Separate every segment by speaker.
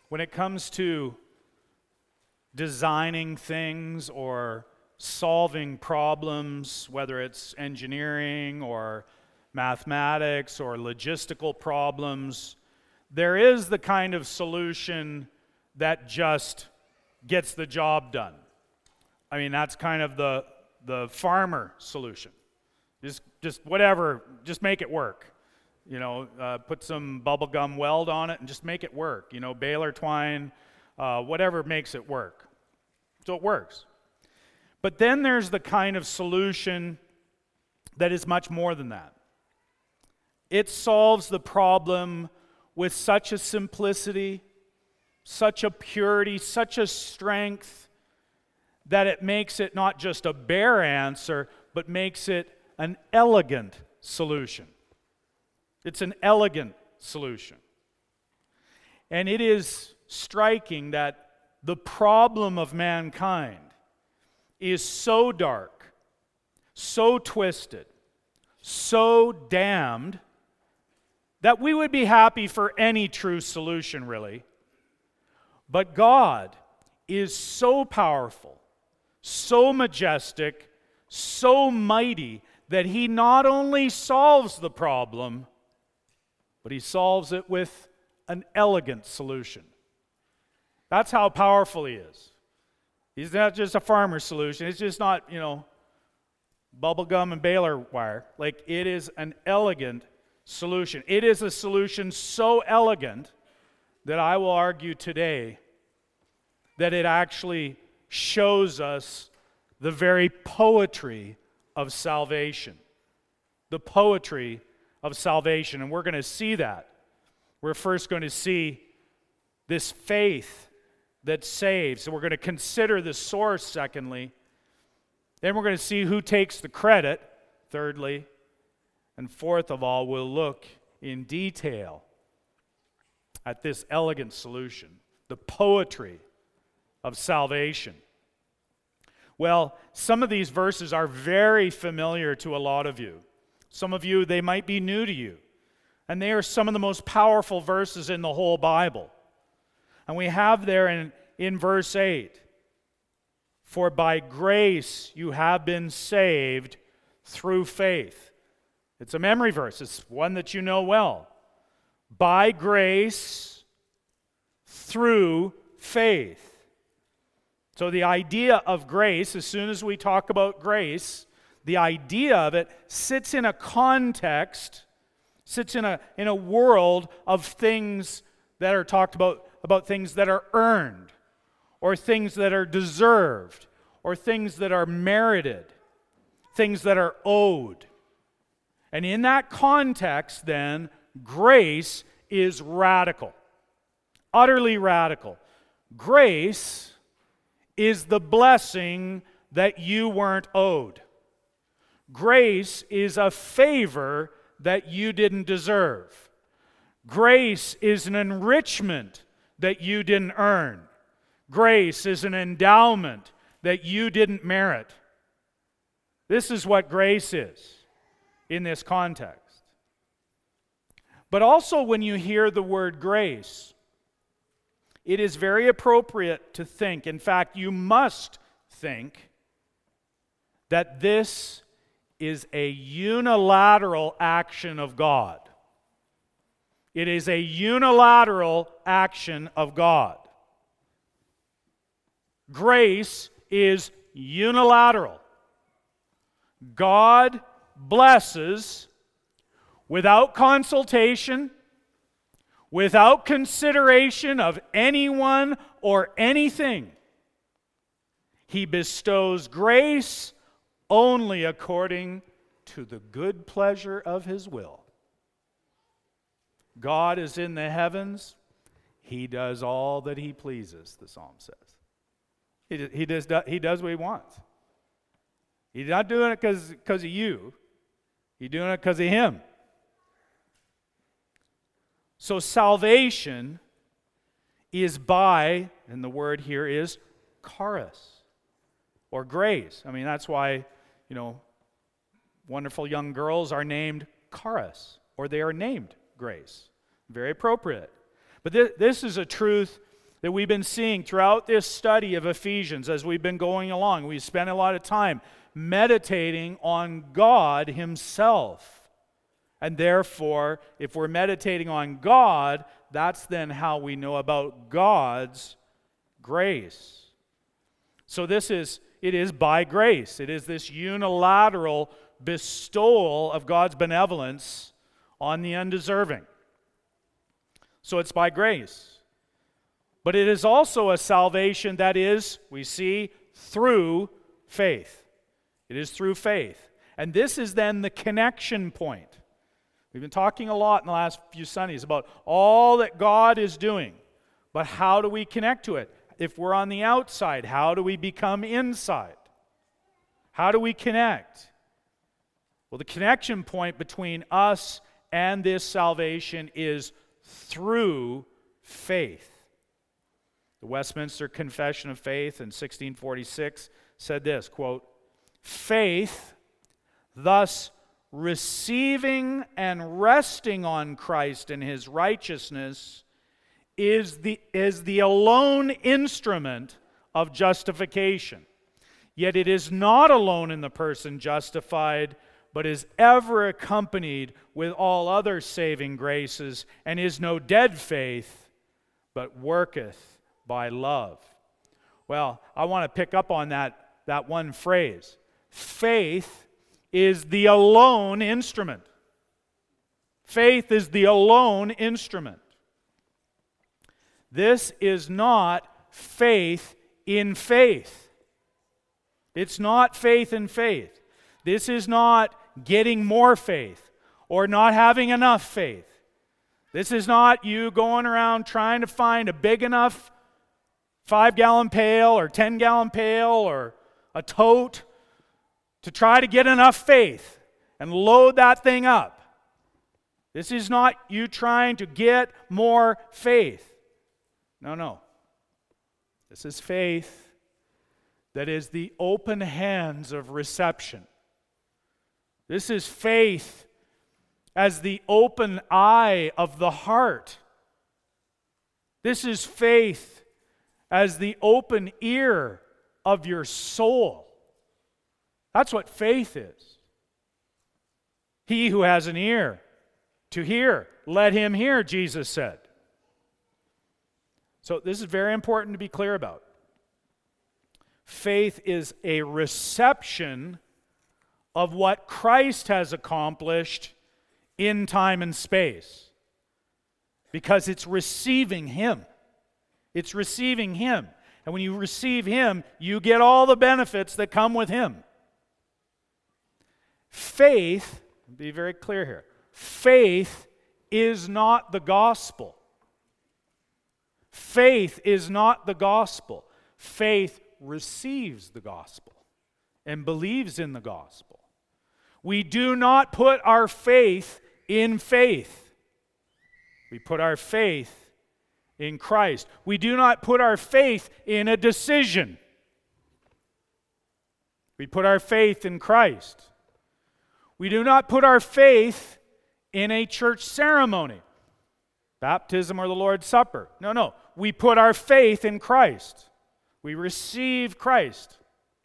Speaker 1: when it comes to designing things or solving problems, whether it's engineering or mathematics or logistical problems, there is the kind of solution that just gets the job done. I mean, that's kind of the farmer solution. Just whatever, just make it work. Put some bubble gum weld on it and just make it work. Baler twine, whatever makes it work. So it works. But then there's the kind of solution that is much more than that. It solves the problem with such a simplicity, such a purity, such a strength, that it makes it not just a bare answer, but makes it an elegant solution. It's an elegant solution. And it is striking that the problem of mankind is so dark, so twisted, so damned, that we would be happy for any true solution, really. But God is so powerful, so majestic, so mighty, that He not only solves the problem, but He solves it with an elegant solution. That's how powerful He is. He's not just a farmer's solution. It's just not, bubble gum and baler wire. Like, it is an elegant solution. It is a solution so elegant that I will argue today that it actually shows us the very poetry of salvation. The poetry of salvation. And we're going to see that. We're first going to see this faith that saves. So we're going to consider the source, secondly. Then we're going to see who takes the credit, thirdly. And fourth of all, we'll look in detail at this elegant solution, the poetry of salvation. Well, some of these verses are very familiar to a lot of you. Some of you, they might be new to you. And they are some of the most powerful verses in the whole Bible. And we have there in verse 8, "For by grace you have been saved through faith." It's a memory verse. It's one that you know well. By grace through faith. So the idea of grace, as soon as we talk about grace, the idea of it sits in a context, sits in a world of things that are talked about things that are earned, or things that are deserved, or things that are merited, things that are owed. And in that context, then, grace is radical, utterly radical. Grace is the blessing that you weren't owed. Grace is a favor that you didn't deserve. Grace is an enrichment that you didn't earn. Grace is an endowment that you didn't merit. This is what grace is in this context. But also, when you hear the word grace, it is very appropriate to think, in fact, you must think, that this is a unilateral action of God. It is a unilateral action of God. Grace is unilateral. God blesses without consultation, without consideration of anyone or anything. He bestows grace only according to the good pleasure of His will. God is in the heavens. He does all that He pleases, the psalm says. He does what He wants. He's not doing it because of you. He's doing it because of Him. So salvation is by, and the word here is charis, or grace. I mean, that's why, wonderful young girls are named charis, or they are named grace. Very appropriate. But this is a truth that we've been seeing throughout this study of Ephesians as we've been going along. We spent a lot of time meditating on God Himself. And therefore, if we're meditating on God, that's then how we know about God's grace. So it is by grace. It is this unilateral bestowal of God's benevolence on the undeserving. So it's by grace. But it is also a salvation that is, we see, through faith. It is through faith. And this is then the connection point. We've been talking a lot in the last few Sundays about all that God is doing. But how do we connect to it? If we're on the outside, how do we become inside? How do we connect? Well, the connection point between us and this salvation is through faith. The Westminster Confession of Faith in 1646 said this, quote, "Faith, thus receiving and resting on Christ and His righteousness, is the alone instrument of justification. Yet it is not alone in the person justified, but is ever accompanied with all other saving graces, and is no dead faith, but worketh by love." Well, I want to pick up on that one phrase. Faith is the alone instrument. Faith is the alone instrument. This is not faith in faith. It's not faith in faith. This is not getting more faith or not having enough faith. This is not you going around trying to find a big enough 5-gallon pail or 10-gallon pail or a tote to try to get enough faith and load that thing up. This is not you trying to get more faith. No. This is faith that is the open hands of reception. This is faith as the open eye of the heart. This is faith as the open ear of your soul. That's what faith is. He who has an ear to hear, let him hear, Jesus said. So this is very important to be clear about. Faith is a reception of what Christ has accomplished in time and space. Because it's receiving Him. It's receiving Him. And when you receive Him, you get all the benefits that come with Him. Faith, be very clear here, faith is not the gospel. Faith is not the gospel. Faith receives the gospel and believes in the gospel. We do not put our faith in faith. We put our faith in Christ. We do not put our faith in a decision. We put our faith in Christ. We do not put our faith in a church ceremony, baptism or the Lord's Supper. No. We put our faith in Christ. We receive Christ.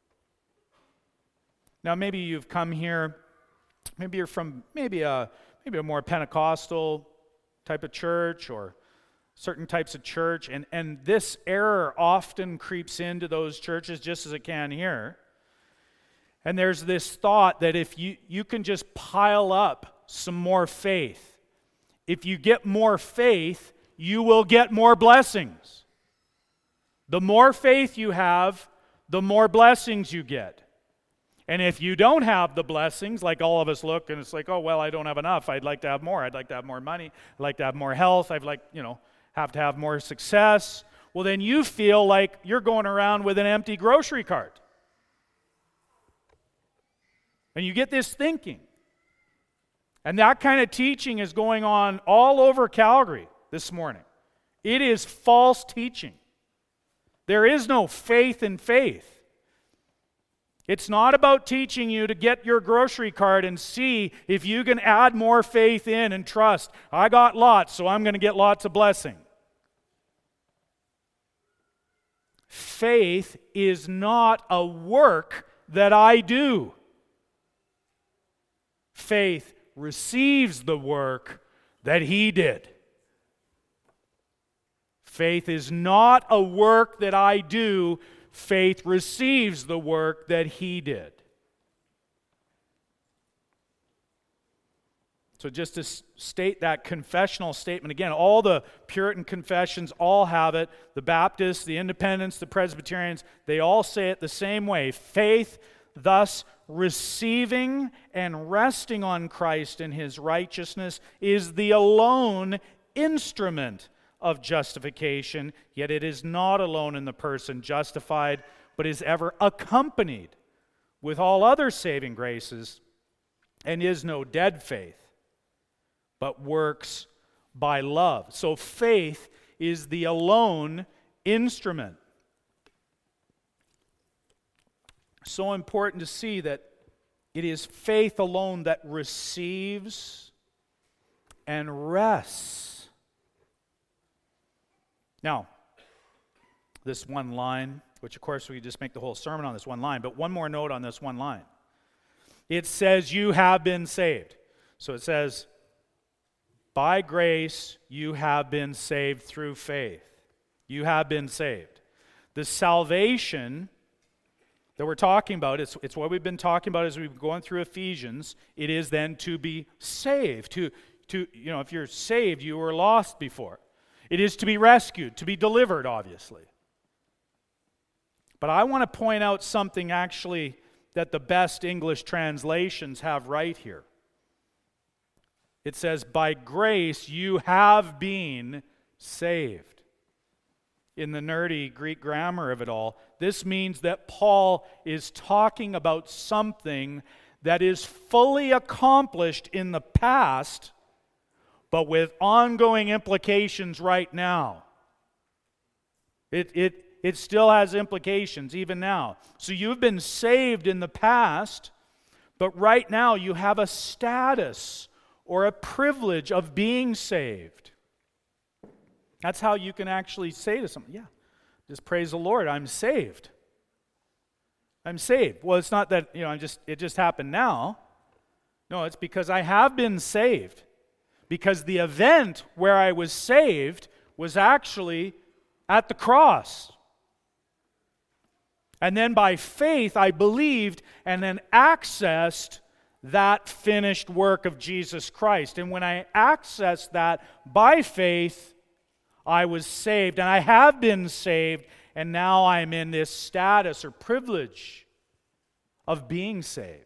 Speaker 1: Now, maybe you've come here, maybe you're from maybe a more Pentecostal type of church or certain types of church, and this error often creeps into those churches just as it can here. And there's this thought that if you can just pile up some more faith, if you get more faith, you will get more blessings. The more faith you have, the more blessings you get. And if you don't have the blessings, like all of us look and it's like, oh, well, I don't have enough. I'd like to have more. I'd like to have more money. I'd like to have more health. I'd like, have to have more success. Well, then you feel like you're going around with an empty grocery cart. And you get this thinking. And that kind of teaching is going on all over Calgary this morning. It is false teaching. There is no faith in faith. It's not about teaching you to get your grocery cart and see if you can add more faith in and trust. I got lots, so I'm going to get lots of blessing. faith is not a work that I do. Faith receives the work that He did. Faith is not a work that I do. Faith receives the work that He did. So just to state that confessional statement again, all the Puritan confessions all have it. The Baptists, the Independents, the Presbyterians, they all say it the same way. Faith, thus receiving and resting on Christ and His righteousness, is the alone instrument of justification, yet it is not alone in the person justified, but is ever accompanied with all other saving graces, and is no dead faith, but works by love. So faith is the alone instrument. So important to see that it is faith alone that receives and rests. Now, this one line, which of course we just make the whole sermon on this one line, but one more note on this one line. It says, you have been saved. So it says, by grace you have been saved through faith. You have been saved. The salvation that we're talking about, it's what we've been talking about as we've been going through Ephesians. It is then to be saved. To if you're saved, you were lost before. It is to be rescued, to be delivered, obviously. But I want to point out something actually that the best English translations have right here. It says, by grace you have been saved. In the nerdy Greek grammar of it all, this means that Paul is talking about something that is fully accomplished in the past, but with ongoing implications right now. It still has implications even now. So you've been saved in the past, but right now you have a status or a privilege of being saved. That's how you can actually say to someone, yeah, just praise the Lord, I'm saved. I'm saved. Well, it's not that, it just happened now. No, it's because I have been saved. Because the event where I was saved was actually at the cross. And then by faith I believed and then accessed that finished work of Jesus Christ. And when I accessed that by faith, I was saved. And I have been saved, and now I'm in this status or privilege of being saved.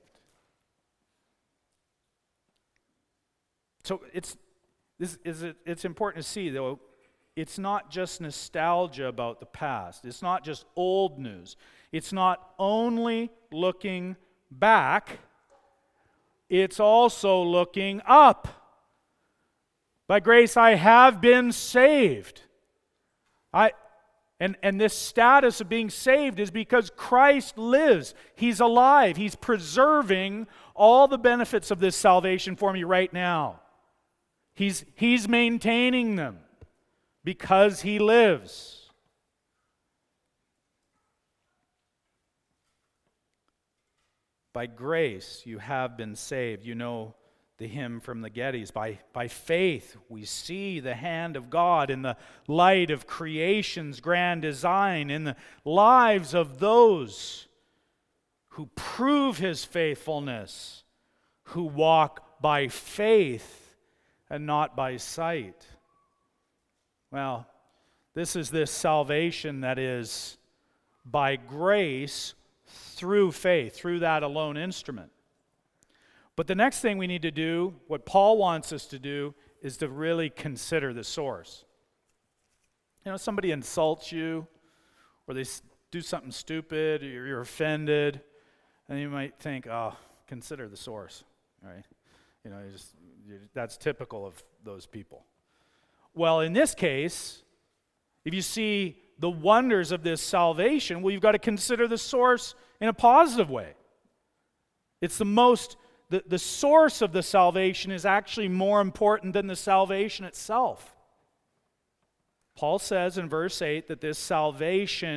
Speaker 1: So it's important to see, though, it's not just nostalgia about the past. It's not just old news. It's not only looking back. It's also looking up. By grace I have been saved. And this status of being saved is because Christ lives. He's alive. He's preserving all the benefits of this salvation for me right now. He's maintaining them because He lives. By grace you have been saved. You know the hymn from the Gettys. By faith we see the hand of God in the light of creation's grand design, in the lives of those who prove His faithfulness, who walk by faith and not by sight. Well, this is this salvation that is by grace through faith, through that alone instrument. But the next thing we need to do, what Paul wants us to do, is to really consider the source. Somebody insults you, or they do something stupid, or you're offended, and you might think, consider the source, right? That's typical of those people. Well, in this case, if you see the wonders of this salvation, well, you've got to consider the source in a positive way. It's the source of the salvation is actually more important than the salvation itself. Paul says in verse 8 that this salvation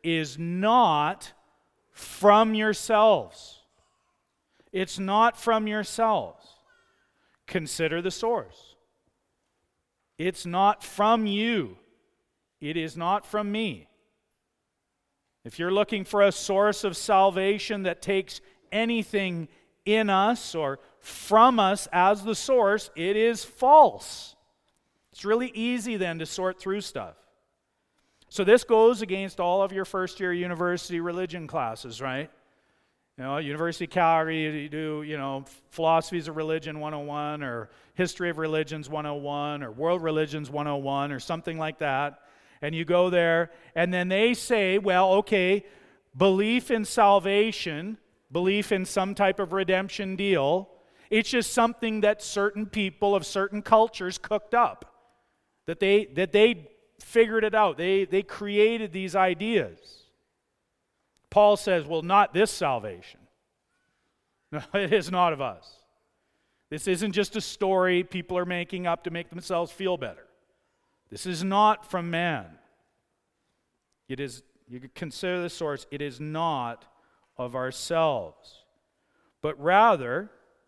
Speaker 1: is not from yourselves. It's not from yourselves. Consider the source. It's not from you. It is not from me. If you're looking for a source of salvation that takes anything in us or from us as the source, it is false. It's really easy then to sort through stuff. So this goes against all of your first-year university religion classes, right? University of Calgary, you do, Philosophies of Religion 101 or History of Religions 101 or World Religions 101 or something like that. And you go there, and then they say, well, okay, belief in salvation, belief in some type of redemption deal, it's just something that certain people of certain cultures cooked up. That they figured it out. They created these ideas. Paul says, well, not this salvation. No, it is not of us. This isn't just a story people are making up to make themselves feel better. This is not from man. It is, you could consider the source, it is not of ourselves. But rather,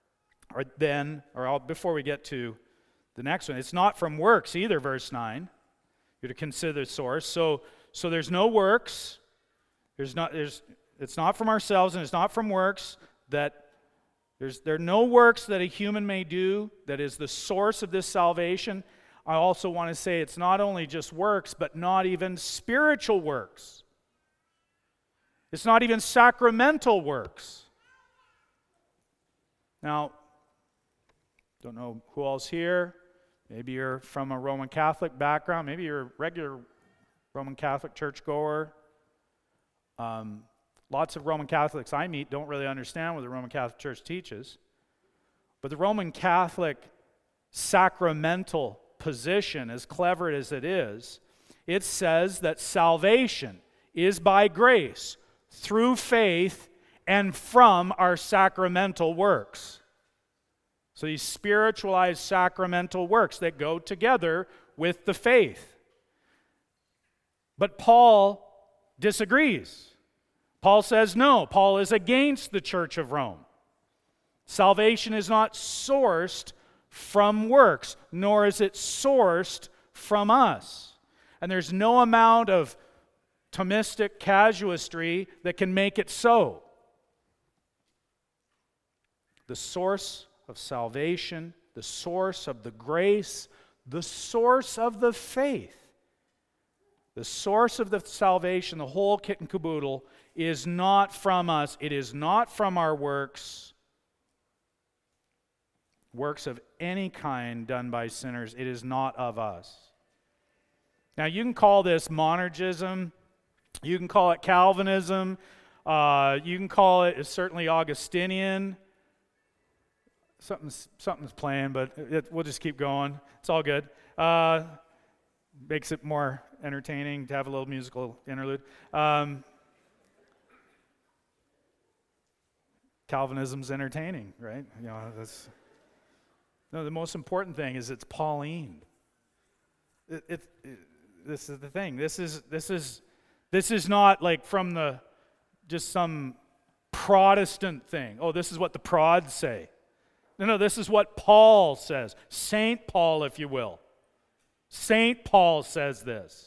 Speaker 1: before we get to the next one, it's not from works either, verse 9. You're to consider the source. So there's no works. It's not from ourselves, and it's not from works. There are no works that a human may do that is the source of this salvation. I also want to say it's not only just works, but not even spiritual works. It's not even sacramental works. Now, don't know who else here. Maybe you're from a Roman Catholic background. Maybe you're a regular Roman Catholic churchgoer. Lots of Roman Catholics I meet don't really understand what the Roman Catholic Church teaches. But the Roman Catholic sacramental position, as clever as it is, it says that salvation is by grace, through faith, and from our sacramental works. So these spiritualized sacramental works that go together with the faith. But Paul disagrees. Paul says no. Paul is against the Church of Rome. Salvation is not sourced from works, nor is it sourced from us. And there's no amount of Thomistic casuistry that can make it so. The source of salvation, the source of the grace, the source of the faith, the source of the salvation, the whole kit and caboodle, is not from us. It is not from our works of any kind done by sinners. It is not of us. Now, you can call this monergism. You can call it Calvinism. You can call it certainly Augustinian. Something's playing, but we'll just keep going. It's all good. Makes it more entertaining to have a little musical interlude. Calvinism's entertaining, right? The most important thing is it's Pauline. This is the thing. This is not like from just some Protestant thing. Oh, this is what the prods say. No, this is what Paul says. Saint Paul, if you will. Saint Paul says this.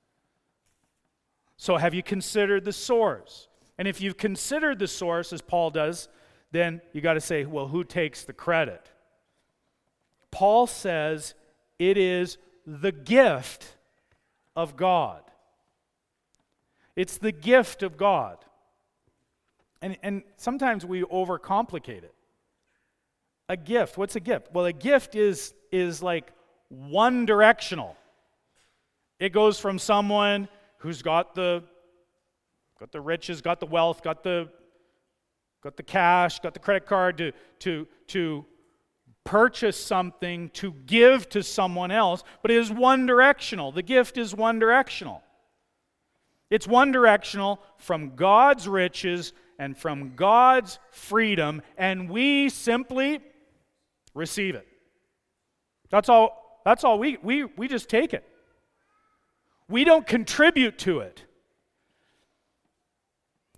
Speaker 1: So have you considered the source? And if you've considered the source, as Paul does, then you got to say, well, who takes the credit? Paul says it is the gift of God. It's the gift of God. And sometimes we overcomplicate it. A gift. What's a gift? Well, a gift is like one directional. It goes from someone who's got the riches, got the wealth, got the cash, got the credit card to purchase something to give to someone else, but it is one directional. The gift is one directional. It's one directional from God's riches and from God's freedom, and we simply receive it. That's all we just take it. We don't contribute to it.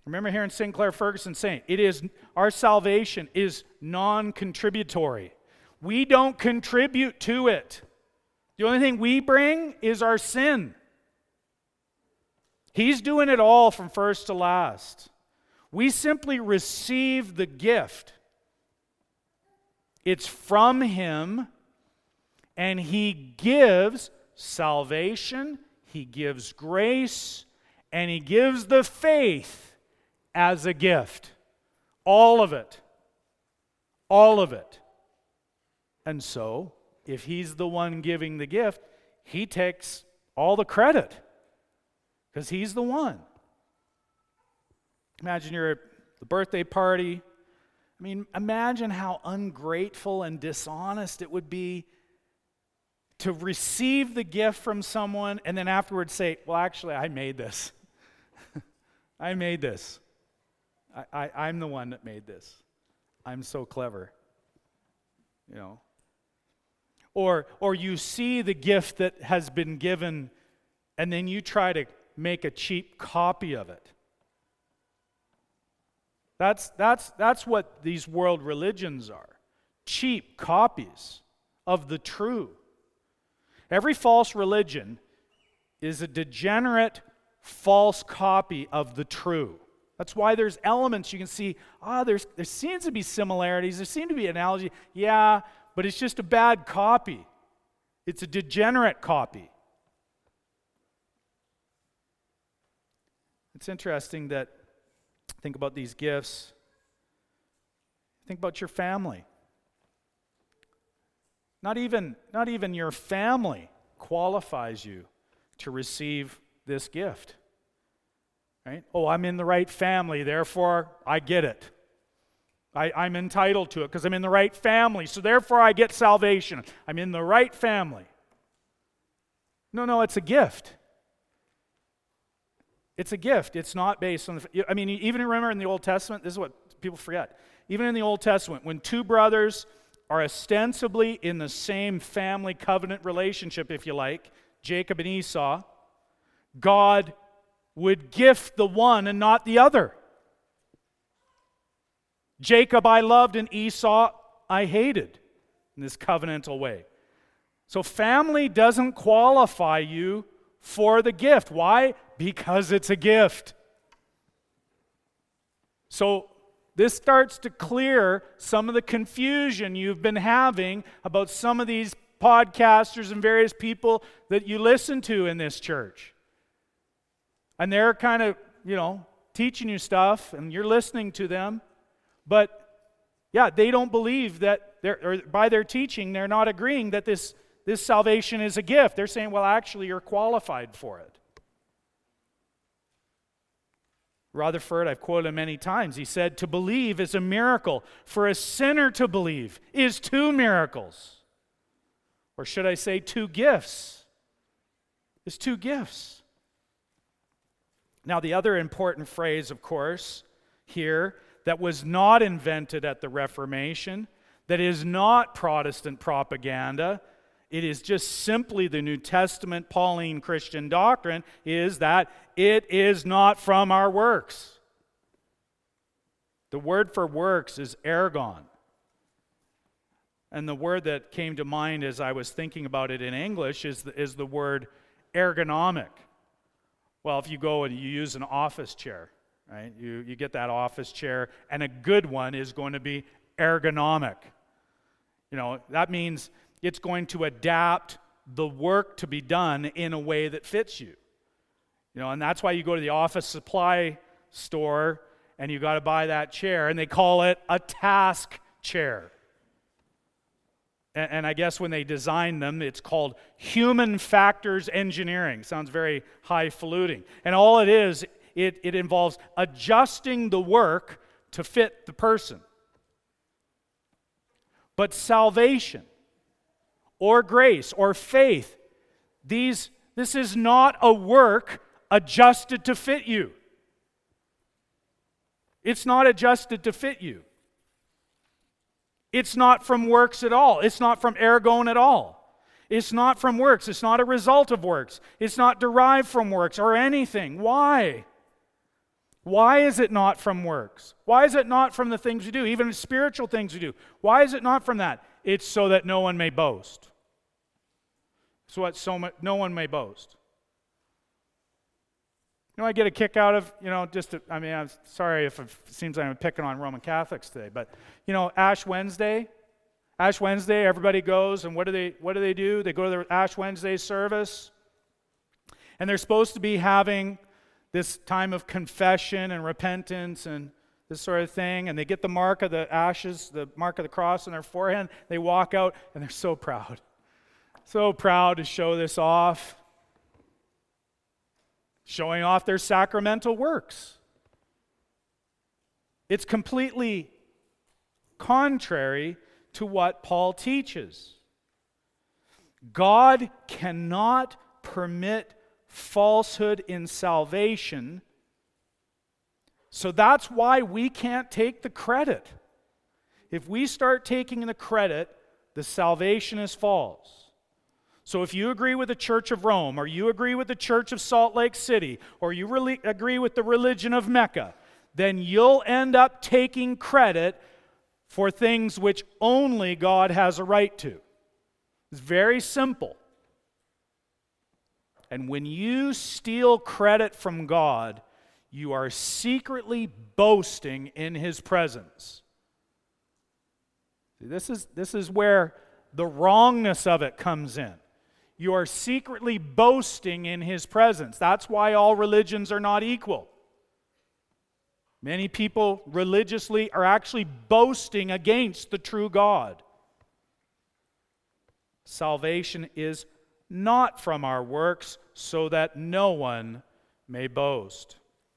Speaker 1: Remember hearing Sinclair Ferguson saying, our salvation is non-contributory. We don't contribute to it. The only thing we bring is our sin. He's doing it all from first to last. We simply receive the gift. It's from Him, and He gives salvation, He gives grace, and He gives the faith as a gift. All of it. All of it. And so, if He's the one giving the gift, He takes all the credit because He's the one. Imagine you're at the birthday party. I mean, imagine how ungrateful and dishonest it would be to receive the gift from someone and then afterwards say, well, actually, I made this. I made this. I'm the one that made this. I'm so clever. You know. Or you see the gift that has been given and then you try to make a cheap copy of it. That's what these world religions are. Cheap copies of the true. Every false religion is a degenerate false copy of the true. That's why there's elements you can see, there seems to be similarities, there seem to be analogy. Yeah, but it's just a bad copy. It's a degenerate copy. It's interesting that think about these gifts. Think about your family. Not even your family qualifies you to receive this gift. Right? Oh, I'm in the right family, therefore I get it. I'm entitled to it because I'm in the right family, so therefore I get salvation. I'm in the right family. No, it's a gift. It's a gift. It's not based on I mean, even remember in the Old Testament, this is what people forget. Even in the Old Testament, when two brothers are ostensibly in the same family covenant relationship, if you like, Jacob and Esau, God would gift the one and not the other. Jacob I loved and Esau I hated in this covenantal way. So family doesn't qualify you for the gift. Why? Because it's a gift. So this starts to clear some of the confusion you've been having about some of these podcasters and various people that you listen to in this church. And they're kind of, teaching you stuff and you're listening to them. But, yeah, they don't believe that, or by their teaching, they're not agreeing that this salvation is a gift. They're saying, well, actually, you're qualified for it. Rutherford, I've quoted him many times, he said, to believe is a miracle. For a sinner to believe is two miracles. Or should I say two gifts? It's two gifts. Now, the other important phrase, of course, here, that was not invented at the Reformation, that is not Protestant propaganda, it is just simply the New Testament Pauline Christian doctrine, is that it is not from our works. The word for works is ergon. And the word that came to mind as I was thinking about it in English is the word ergonomic. Well, if you go and you use an office chair, right? You get that office chair, and a good one is going to be ergonomic. That means it's going to adapt the work to be done in a way that fits you. And that's why you go to the office supply store and you got to buy that chair, and they call it a task chair. And I guess when they designed them, it's called human factors engineering. Sounds very highfalutin. And all it is, it involves adjusting the work to fit the person. But salvation, or grace, or faith, this is not a work adjusted to fit you. It's not adjusted to fit you. It's not from works at all. It's not from ergon at all. It's not from works. It's not a result of works. It's not derived from works or anything. Why? Why is it not from works? Why is it not from the things we do, even spiritual things we do? Why is it not from that? It's so that no one may boast. No one may boast. I get a kick out of, I'm sorry if it seems like I'm picking on Roman Catholics today, but, Ash Wednesday, everybody goes, and what do they do? They go to their Ash Wednesday service, and they're supposed to be having this time of confession and repentance and this sort of thing, and they get the mark of the ashes, the mark of the cross on their forehead. They walk out, and they're so proud to show this off, showing off their sacramental works. It's completely contrary to what Paul teaches. God cannot permit falsehood in salvation, so that's why we can't take the credit. If we start taking the credit, the salvation is false. So if you agree with the Church of Rome, or you agree with the Church of Salt Lake City, or you agree with the religion of Mecca, then you'll end up taking credit for things which only God has a right to. It's very simple. And when you steal credit from God, you are secretly boasting in His presence. This is where the wrongness of it comes in. You are secretly boasting in His presence. That's why all religions are not equal. Many people religiously are actually boasting against the true God. Salvation is not from our works, so that no one may boast.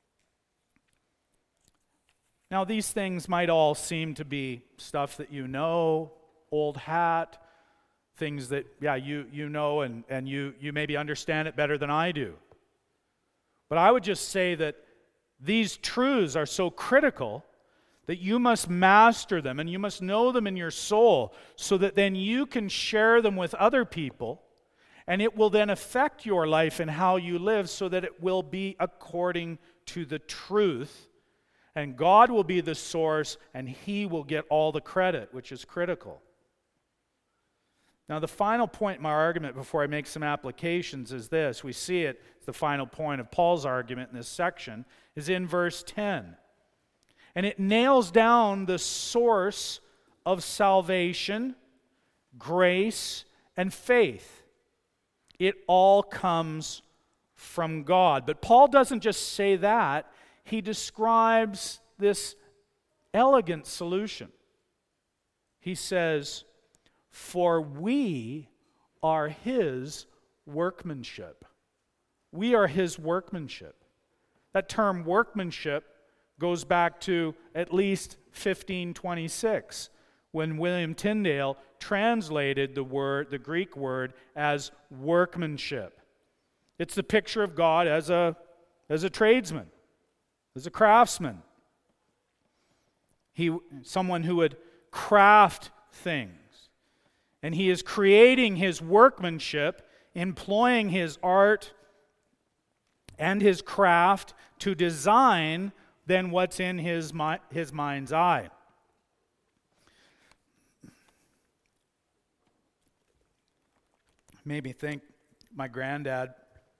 Speaker 1: Now, these things might all seem to be stuff that you know, old hat, things that, you know, and you maybe understand it better than I do. But I would just say that these truths are so critical that you must master them and you must know them in your soul so that then you can share them with other people, and it will then affect your life and how you live so that it will be according to the truth, and God will be the source and He will get all the credit, which is critical. Now, the final point in my argument before I make some applications is this. We see it, the final point of Paul's argument in this section, is in verse 10. And it nails down the source of salvation, grace, and faith. It all comes from God. But Paul doesn't just say that. He describes this elegant solution. He says, "For we are His workmanship." We are His workmanship. That term workmanship goes back to at least 1526, when William Tyndale translated the Greek word as workmanship. It's the picture of God as a tradesman, as a craftsman. Someone who would craft things. And He is creating His workmanship, employing His art and His craft to design then what's in His mind's eye. Made me think, my granddad,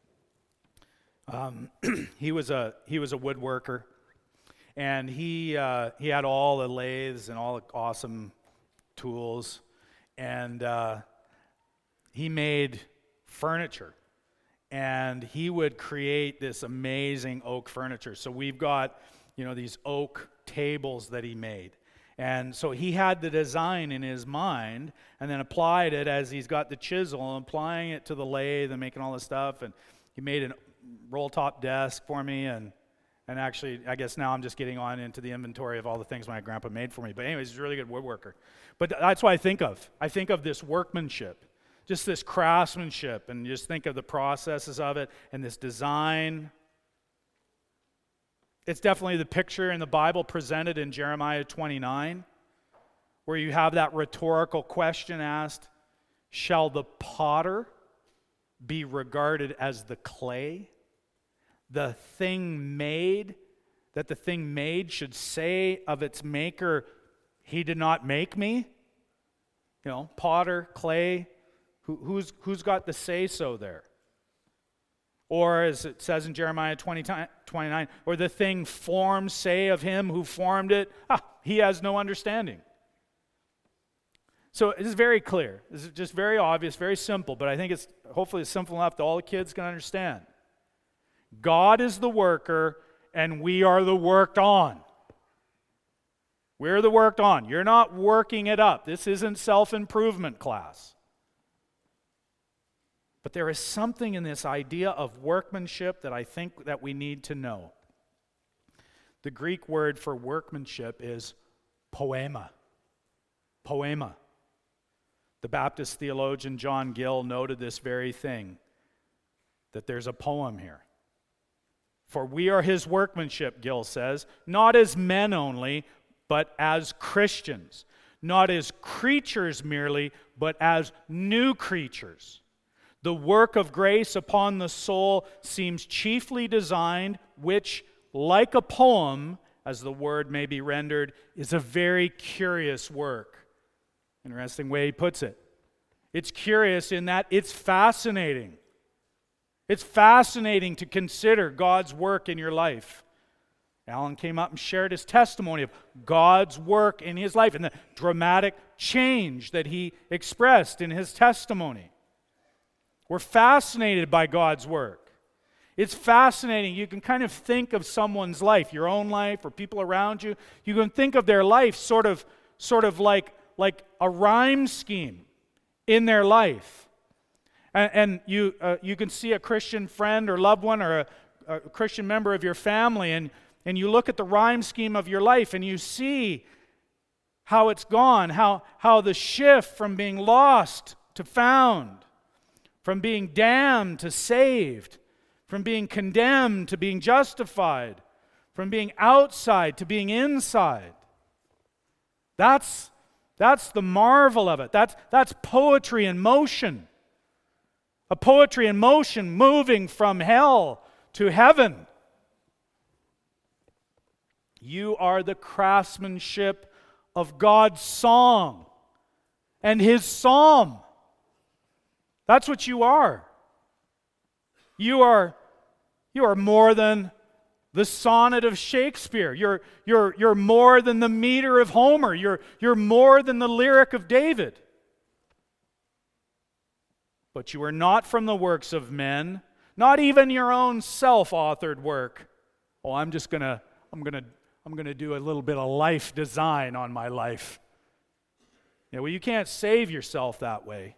Speaker 1: he was a woodworker, and he had all the lathes and all the awesome tools, and he made furniture, and he would create this amazing oak furniture. So we've got, these oak tables that he made. And so he had the design in his mind and then applied it as he's got the chisel and applying it to the lathe and making all this stuff. And he made a roll-top desk for me. And actually, I guess now I'm just getting on into the inventory of all the things my grandpa made for me. But anyways, he's a really good woodworker. But that's what I think of. I think of this workmanship, just this craftsmanship, and just think of the processes of it and this design. It's definitely the picture in the Bible presented in Jeremiah 29, where you have that rhetorical question asked, shall the potter be regarded as the clay, the thing made that the thing made should say of its maker, he did not make me? Potter, clay, who's got the say-so there? Or as it says in Jeremiah 29, or the thing formed say of him who formed it, he has no understanding. So it is very clear. This is just very obvious, very simple, but I think hopefully it's simple enough that all the kids can understand. God is the worker, and we are the worked on. We're the worked on. You're not working it up. This isn't self-improvement class. But there is something in this idea of workmanship that I think that we need to know. The Greek word for workmanship is poema. Poema. The Baptist theologian John Gill noted this very thing, that there's a poem here. For we are his workmanship, Gill says, not as men only, but as Christians. Not as creatures merely, but as new creatures. The work of grace upon the soul seems chiefly designed, which, like a poem, as the word may be rendered, is a very curious work. Interesting way he puts it. It's curious in that it's fascinating. It's fascinating to consider God's work in your life. Alan came up and shared his testimony of God's work in his life and the dramatic change that he expressed in his testimony. We're fascinated by God's work. It's fascinating. You can kind of think of someone's life, your own life or people around you. You can think of their life sort of like a rhyme scheme in their life. And you can see a Christian friend or loved one or a Christian member of your family, and you look at the rhyme scheme of your life and you see how it's gone, how the shift from being lost to found, from being damned to saved, from being condemned to being justified, from being outside to being inside. That's the marvel of it. That's poetry in motion. A poetry in motion moving from hell to heaven. You are the craftsmanship of God's song and his psalm. That's what you are. You are more than the sonnet of Shakespeare. You're more than the meter of Homer. You're more than the lyric of David. But you are not from the works of men, not even your own self-authored work. Oh, I'm gonna do a little bit of life design on my life. Yeah, well, you can't save yourself that way.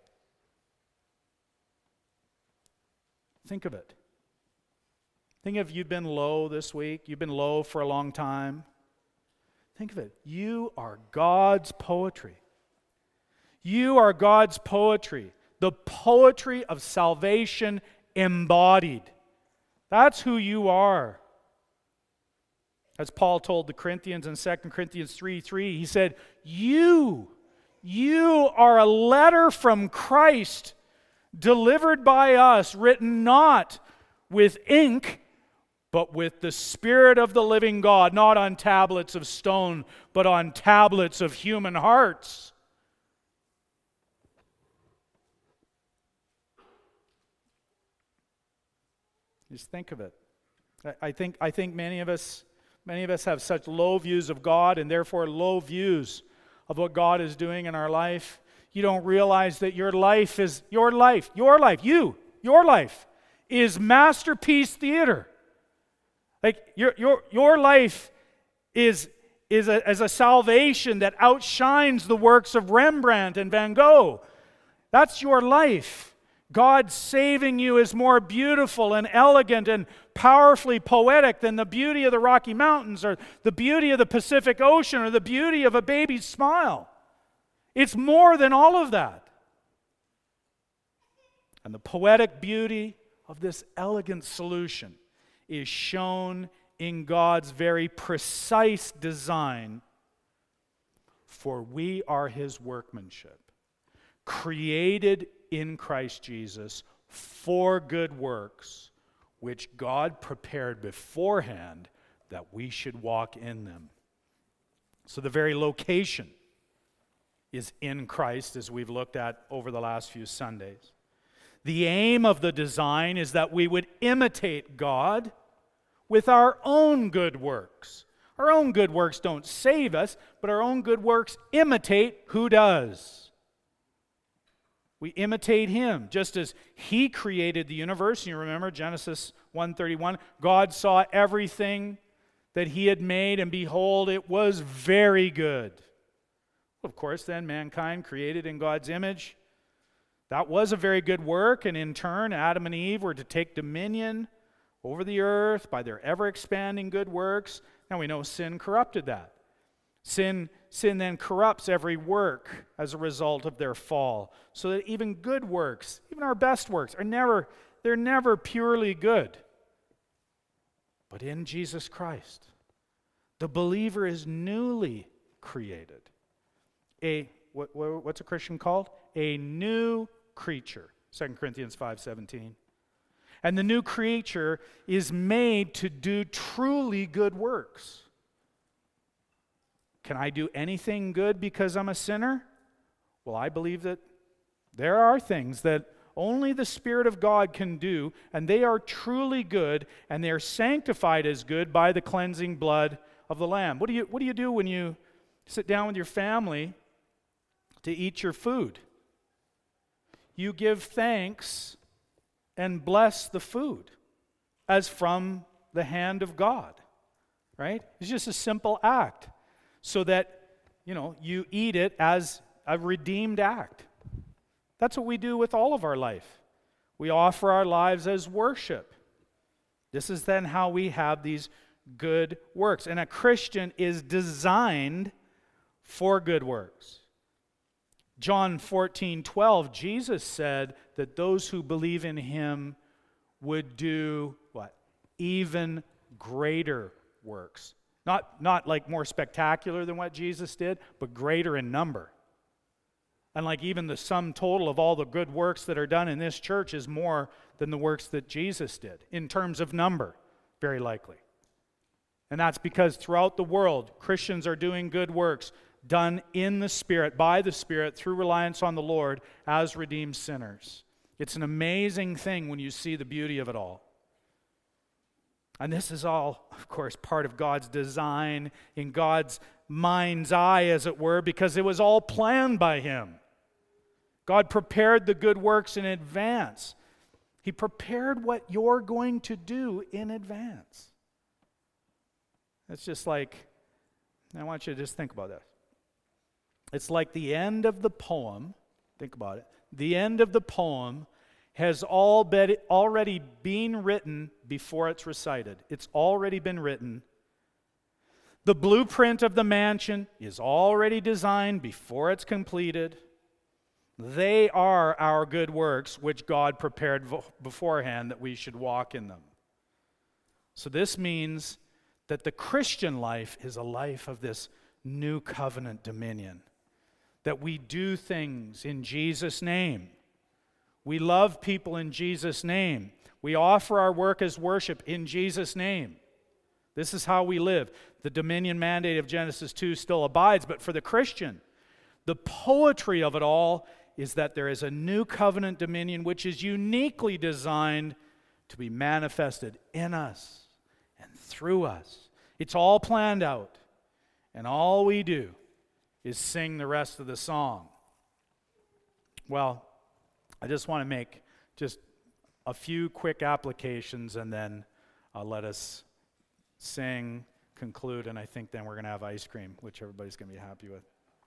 Speaker 1: Think of it. Think if you've been low this week, you've been low for a long time. Think of it. You are God's poetry. You are God's poetry. The poetry of salvation embodied. That's who you are. As Paul told the Corinthians in 2 Corinthians 3:3, he said, You are a letter from Christ, delivered by us, written not with ink, but with the Spirit of the living God, not on tablets of stone, but on tablets of human hearts. Just think of it. I think many of us have such low views of God and therefore low views of what God is doing in our life. You don't realize that your life is masterpiece theater. Like your life is a salvation that outshines the works of Rembrandt and Van Gogh. That's your life. God saving you is more beautiful and elegant and powerfully poetic than the beauty of the Rocky Mountains or the beauty of the Pacific Ocean or the beauty of a baby's smile. It's more than all of that. And the poetic beauty of this elegant solution is shown in God's very precise design, for we are his workmanship, created in Christ Jesus for good works, which God prepared beforehand that we should walk in them. So the very location is in Christ, as we've looked at over the last few Sundays. The aim of the design is that we would imitate God with our own good works. Our own good works don't save us, but our own good works imitate who does. We imitate Him, just as He created the universe. You remember Genesis 1:31, God saw everything that He had made, and behold, it was very good. Of course, then mankind created in God's image. That was a very good work, and in turn, Adam and Eve were to take dominion over the earth by their ever-expanding good works. Now we know sin corrupted that. Sin then corrupts every work as a result of their fall, so that even good works, even our best works, they're never purely good. But in Jesus Christ, the believer is newly created. What's a Christian called? A new creature. 2 Corinthians 5:17. And the new creature is made to do truly good works. Can I do anything good because I'm a sinner? Well, I believe that there are things that only the Spirit of God can do, and they are truly good, and they are sanctified as good by the cleansing blood of the Lamb. What do you do when you sit down with your family to eat your food? You give thanks and bless the food as from the hand of God, right? It's just a simple act so that, you eat it as a redeemed act. That's what we do with all of our life. We offer our lives as worship. This is then how we have these good works. And a Christian is designed for good works. John 14:12, Jesus said that those who believe in Him would do what? Even greater works. Not like more spectacular than what Jesus did, but greater in number. And like even the sum total of all the good works that are done in this church is more than the works that Jesus did, in terms of number, very likely. And that's because throughout the world, Christians are doing good works done in the Spirit, by the Spirit, through reliance on the Lord as redeemed sinners. It's an amazing thing when you see the beauty of it all. And this is all, of course, part of God's design, in God's mind's eye, as it were, because it was all planned by Him. God prepared the good works in advance. He prepared what you're going to do in advance. It's just like, I want you to just think about that. It's like the end of the poem, think about it, the end of the poem has already been written before it's recited. It's already been written. The blueprint of the mansion is already designed before it's completed. They are our good works, which God prepared beforehand that we should walk in them. So this means that the Christian life is a life of this new covenant dominion. That we do things in Jesus' name. We love people in Jesus' name. We offer our work as worship in Jesus' name. This is how we live. The dominion mandate of Genesis 2 still abides, but for the Christian, the poetry of it all is that there is a new covenant dominion which is uniquely designed to be manifested in us and through us. It's all planned out, and all we do is sing the rest of the song. Well, I just want to make just a few quick applications, and then let us sing, conclude, and I think then we're going to have ice cream, which everybody's going to be happy with.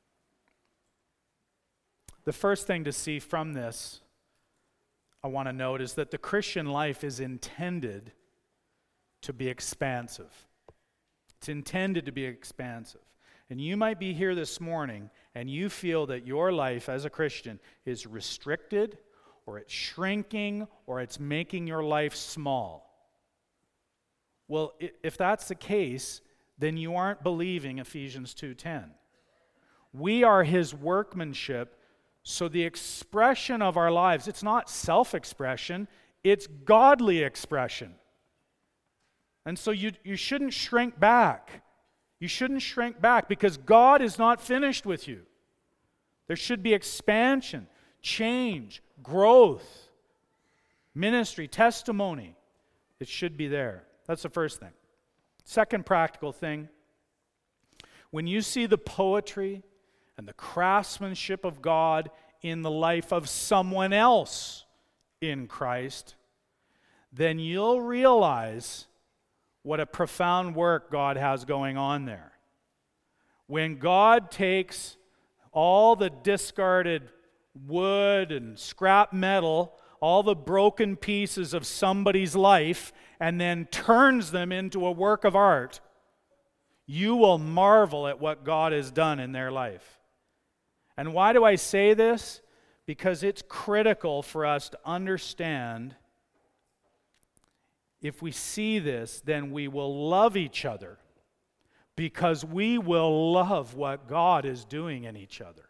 Speaker 1: The first thing to see from this, I want to note, is that the Christian life is intended to be expansive. It's intended to be expansive. And you might be here this morning and you feel that your life as a Christian is restricted, or it's shrinking, or it's making your life small. Well, if that's the case, then you aren't believing Ephesians 2:10. We are His workmanship, so the expression of our lives, it's not self-expression, it's godly expression. And so you shouldn't shrink back. You shouldn't shrink back because God is not finished with you. There should be expansion, change, growth, ministry, testimony. It should be there. That's the first thing. Second practical thing, when you see the poetry and the craftsmanship of God in the life of someone else in Christ, then you'll realize what a profound work God has going on there. When God takes all the discarded wood and scrap metal, all the broken pieces of somebody's life, and then turns them into a work of art, you will marvel at what God has done in their life. And why do I say this? Because it's critical for us to understand, if we see this, then we will love each other because we will love what God is doing in each other.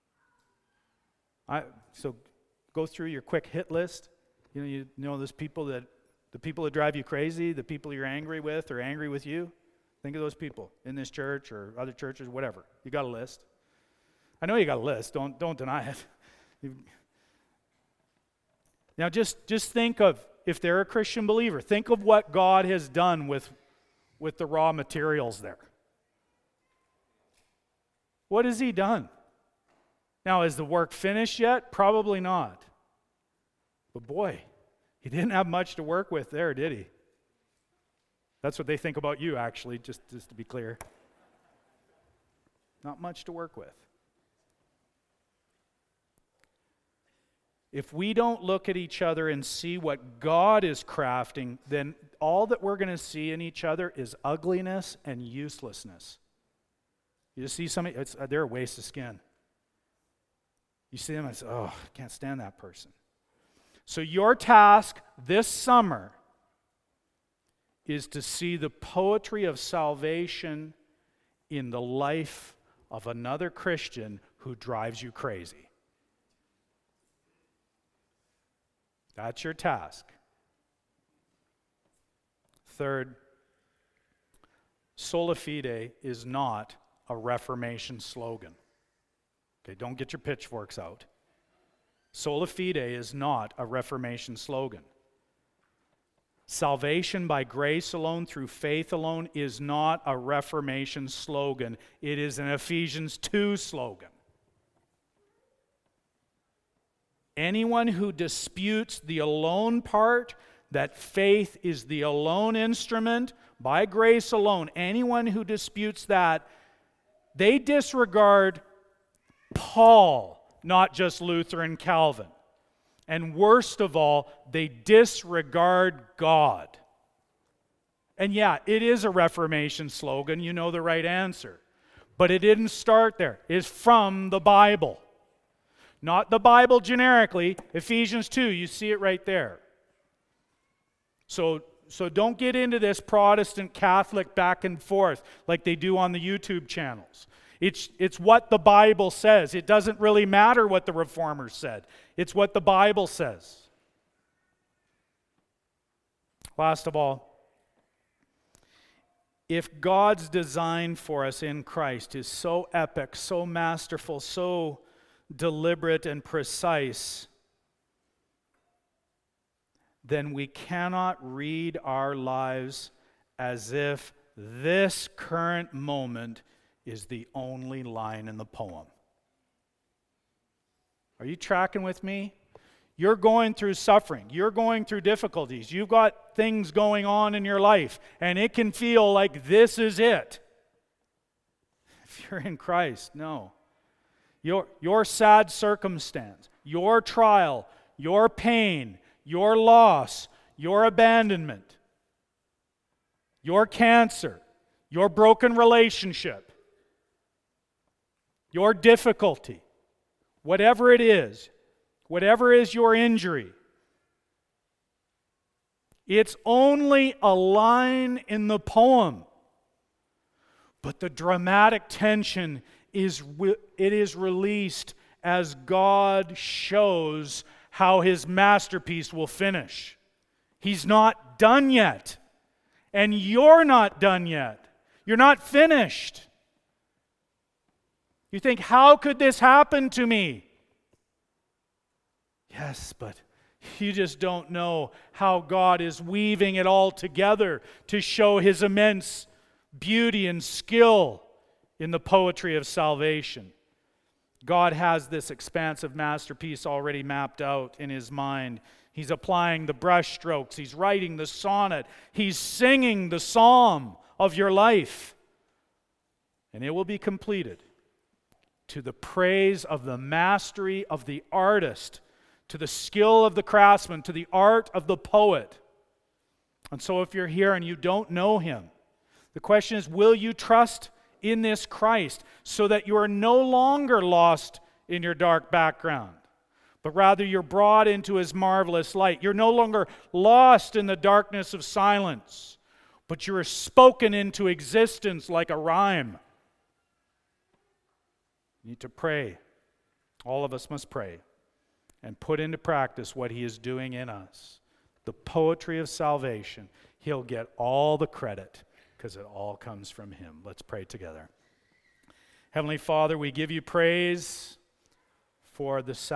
Speaker 1: So go through your quick hit list. You know those people that the people that drive you crazy, the people you're angry with or angry with you. Think of those people in this church or other churches, whatever. You got a list. I know you got a list. Don't deny it. Now just think of, if they're a Christian believer, think of what God has done with the raw materials there. What has He done? Now, is the work finished yet? Probably not. But boy, He didn't have much to work with there, did He? That's what they think about you, actually, just to be clear. Not much to work with. If we don't look at each other and see what God is crafting, then all that we're going to see in each other is ugliness and uselessness. You just see somebody, they're a waste of skin. You see them and say, oh, I can't stand that person. So your task this summer is to see the poetry of salvation in the life of another Christian who drives you crazy. That's your task. Third, Sola Fide is not a Reformation slogan. Okay, don't get your pitchforks out. Sola Fide is not a Reformation slogan. Salvation by grace alone, through faith alone, is not a Reformation slogan. It is an Ephesians 2 slogan. Anyone who disputes the alone part, that faith is the alone instrument, by grace alone, anyone who disputes that, they disregard Paul, not just Luther and Calvin. And worst of all, they disregard God. And yeah, it is a Reformation slogan. You know the right answer. But it didn't start there. It's from the Bible. Not the Bible generically. Ephesians 2, you see it right there. So don't get into this Protestant Catholic back and forth like they do on the YouTube channels. It's what the Bible says. It doesn't really matter what the Reformers said. It's what the Bible says. Last of all, if God's design for us in Christ is so epic, so masterful, so deliberate and precise, then we cannot read our lives as if this current moment is the only line in the poem. Are you tracking with me? You're going through suffering. You're going through difficulties. You've got things going on in your life, and it can feel like this is it. If you're in Christ, no. Your sad circumstance, your trial, your pain, your loss, your abandonment, your cancer, your broken relationship, your difficulty, whatever it is, whatever is your injury, it's only a line in the poem. But the dramatic tension is released as God shows how His masterpiece will finish. He's not done yet. And you're not done yet. You're not finished. You think, how could this happen to me? Yes, but you just don't know how God is weaving it all together to show His immense beauty and skill in the poetry of salvation. God has this expansive masterpiece already mapped out in His mind. He's applying the brush strokes. He's writing the sonnet. He's singing the psalm of your life. And it will be completed to the praise of the mastery of the artist, to the skill of the craftsman, to the art of the poet. And so if you're here and you don't know Him, the question is, will you trust in this Christ so that you are no longer lost in your dark background, but rather you're brought into His marvelous light? You're no longer lost in the darkness of silence, but you are spoken into existence like a rhyme. You need to pray. All of us must pray and put into practice what He is doing in us. The poetry of salvation. He'll get all the credit because it all comes from Him. Let's pray together. Heavenly Father, we give You praise for the